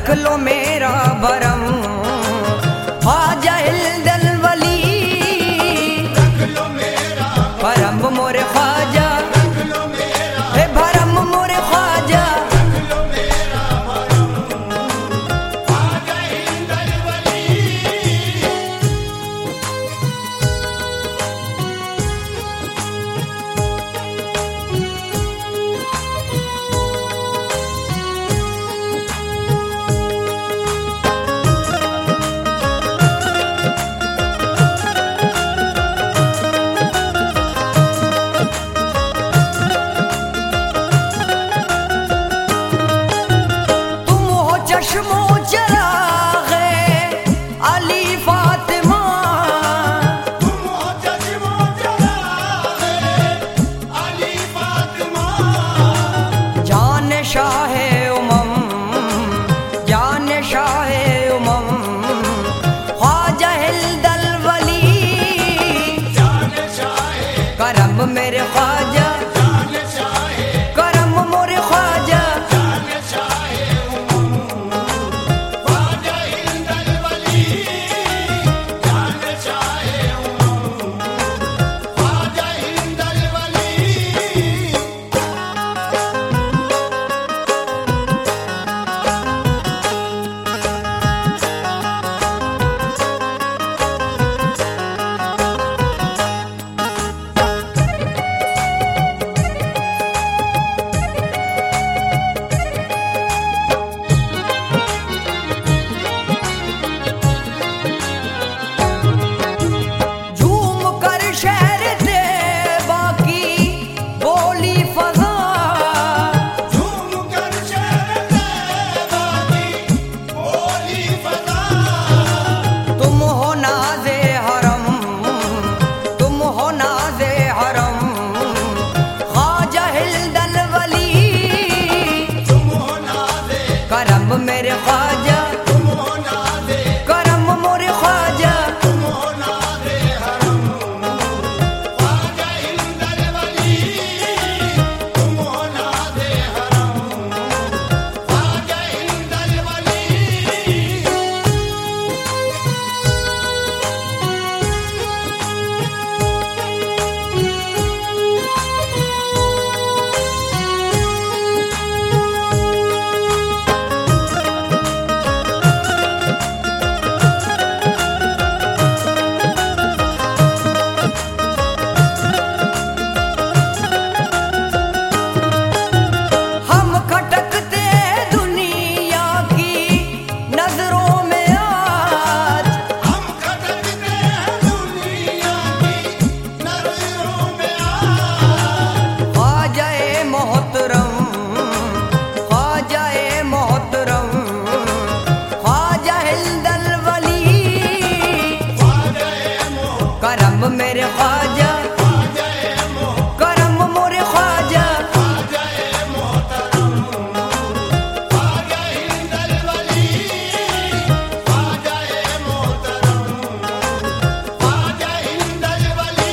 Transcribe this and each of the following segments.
रख लो मेरा भरम ख्वाजा हिल्दल वली, रख लो मेरा भरम मोरे ख्वाजा, रख लो मेरा हे भरम मोरे ख्वाजा। रख लो मेरा भरम ख्वाजा हिंदल वली। तुम हो चश्मो चरागे अली फातिमा, तुम हो चश्मो चरागे अली फातिमा। जान शाहे उमम, जान शाहे उमम ख्वाजा हिल्दल वली, जान शाहे करम मेरे ख्वाजा, जान शाहे करम मोरे ख्वाजा। जान शाहे ख्वाजा हिंदल वली। जान शाहे ख्वाजा हिंदल वली। झूम कर शहर दे बाकी बोली फजा, झूम कर शहर तैबा की बोली फजा। तुम हो नाज़े हरम, तुम हो नाज़े हरम ख्वाजा हिल्दल वली, तुम हो नाज़े करम मेरे ख्वाजा, तुम हो नाज़े करम मोरे ख्वाजा। तुम हो नाज़े हरम ख्वाजा हिंदल वली। तुम हो नाज़े हरम ख्वाजा हिंदल वली। हम खटकते दुनिया की नजरों में आज, हम खटकते हैं दुनिया की नज़रों में आज। ख्वाजाए मोहतरम, ख्वाजाए मोहतरम ख्वाजा हिल्दल वली, ख्वाजा करम मेरे ख्वाजा, करम मोरे ख्वाजा। ख्वाजा मोहतरम ख्वाजा हिंदल वली। ख्वाजा मोहतरम ख्वाजा हिंदल वली।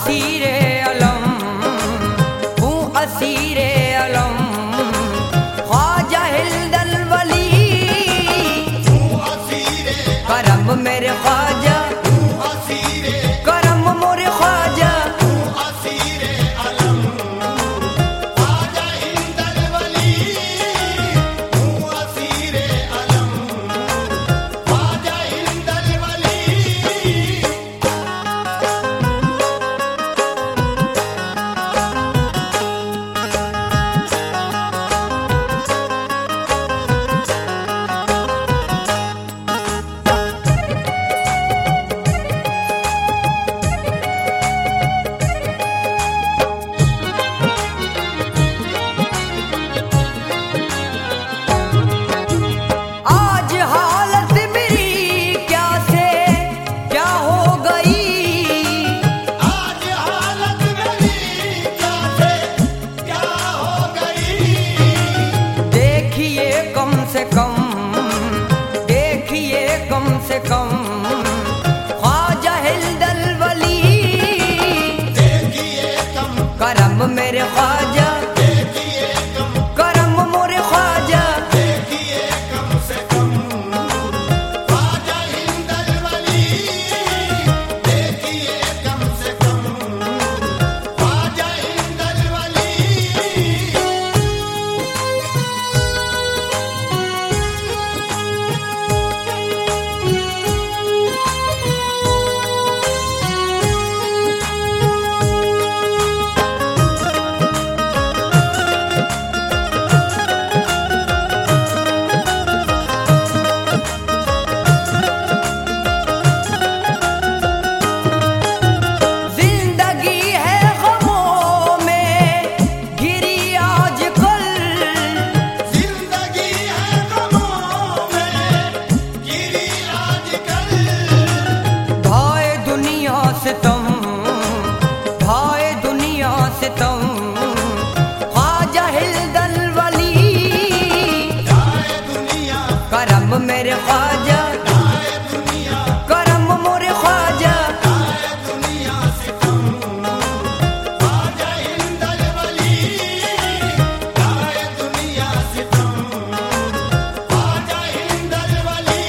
असीरे अलम, हूँ असीरे अलम, ख्वाजा हिल्दल वली। करम मेरे ख्वाजा, करम मोरे ख्वाजा, आज हालत मेरी क्या से क्या हो गई, आज हालत मेरी क्या से क्या हो गई। देखिए कम से कम, देखिए कम से कम, ख्वाजा हिल्दल वली। देखिए कम, करम मेरे ख्वाजा, देखिए कम, करम मोरे ख्वाजा, देखिए कम से कम, ख्वाजा हिंदल वली। देखिए कम से कम, ख्वाजा हिंदल वली। जिंदगी है गमों में घिरी आजकल, जिंदगी है गमों में घिरी आजकल। ढाए दुनिया से तुम, ढाए दुनिया से तुम, ख्वाजा हिल्दल वली। जाए दुनिया, करम मेरे ख्वाजा, जाए दुनिया, करम मोरे ख्वाजा, जाए दुनिया से तुम, ख्वाजा हिंदल वली। जाए दुनिया से तुम, ख्वाजा हिंदल वली।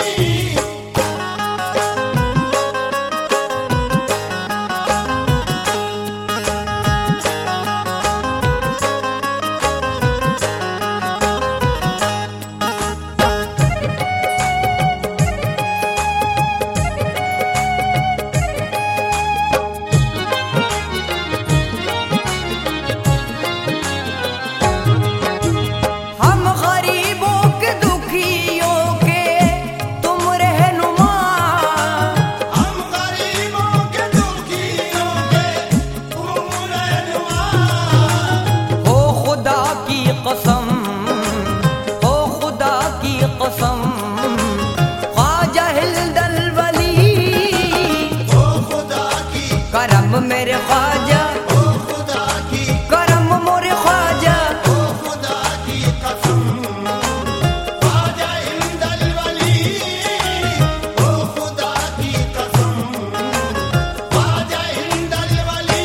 हम गरीबों के दुखियों के तुम रहनुमा। हम गरीबों के दुखियों के तुम रहनुमा। हो खुदा की कसम, हो खुदा की कसम, ख्वाजा हिल्दल वली। ओ खुदा की, करम मेरे ख्वाजा, ओ खुदा की, करम मोरे ख्वाजा, ओ खुदा की कसम, ख्वाजा हिंदल वली। ओ खुदा की कसम, ख्वाजा हिंदल वली।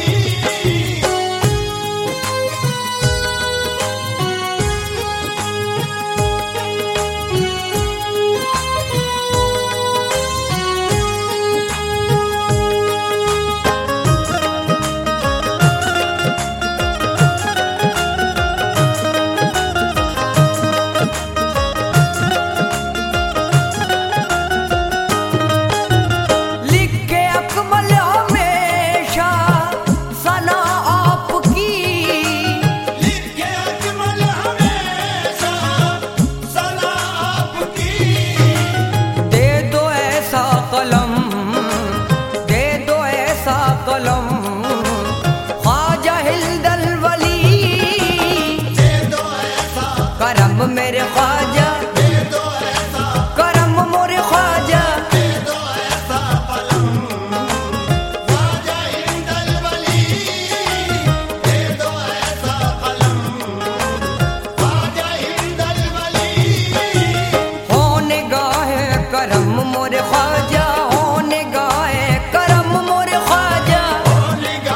लिखे अकमल हमेशा सना आपकी। लिखे अजमल हमेशा सना आपकी। दे दो ऐसा कलम, दे दो ऐसा कलम, ख्वाजा हिल्दल वली। दे दो ऐसा, करम मेरे ख्वाजा, दे दो ऐसा, करम मोरे ख्वाजा, दे दो ऐसा पलम, ख्वाजा हिंदल वली। दे दो ऐसा पलम, ख्वाजा हिंदल वली। होने गाहे करम मोरे ख्वाजा, होने गाहे करम मोरे ख्वाजा। होने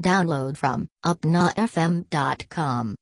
Download from upnafm.com.